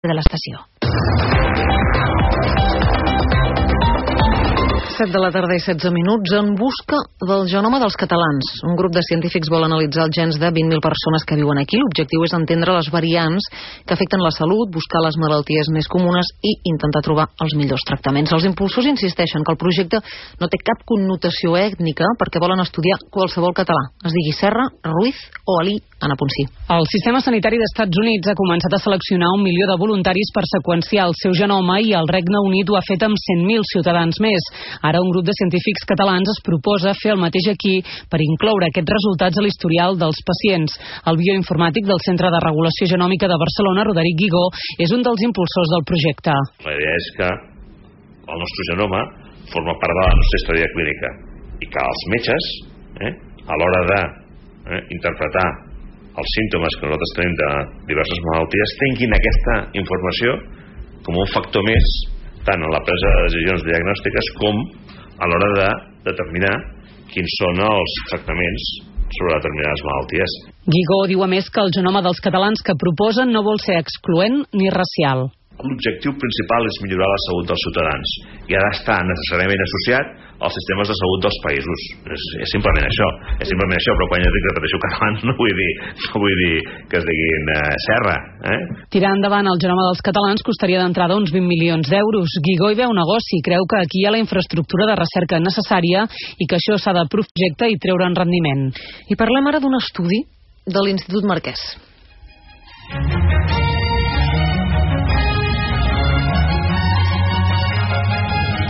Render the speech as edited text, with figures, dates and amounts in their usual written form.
de l'estació. 7 de la tarda i 16 minuts, en busca del genoma dels catalans. Un grup de científics vol analitzar els gens de 20.000 persones que viuen aquí. L'objectiu és entendre les variants que afecten la salut, buscar les malalties més comunes i intentar trobar els millors tractaments. Els impulsors insisteixen que el projecte no té cap connotació ètnica perquè volen estudiar qualsevol català, es digui Serra, Ruiz o Ali, Anna Ponsí. El sistema sanitari d'Estats Units ha començat a seleccionar 1 milió de voluntaris per seqüenciar el seu genoma i el Regne Unit ho ha fet amb 100.000 ciutadans més. Ara un grup de científics catalans es proposa fer el mateix aquí per incloure aquests resultats a l'historial dels pacients. El bioinformàtic del Centre de Regulació Genòmica de Barcelona, Roderic Guigó, és un dels impulsors del projecte. La idea és que el nostre genoma forma part de la nostra història clínica i que els metges, a l'hora de interpretar els símptomes que nosaltres tenim de diverses malalties, tinguin aquesta informació com un factor més tant en la presa de decisions diagnòstiques com a l'hora de determinar quins són els tractaments sobre determinades malalties. Guigó diu a més que el genoma dels catalans que proposen no vol ser excloent ni racial. L'objectiu principal és millorar la salut dels ciutadans i ha d'estar necessàriament associat als sistemes de salut dels països. És simplement això. Però quan jo dic repeteixo catalans no vull dir que es diguin Serra. Tirar endavant el genoma dels catalans costaria d'entrada uns 20 milions d'euros. Guigó hi veu negoci, creu que aquí hi ha la infraestructura de recerca necessària i que això s'ha de projectar i treure en rendiment. I parlem ara d'un estudi de l'Institut Marquès.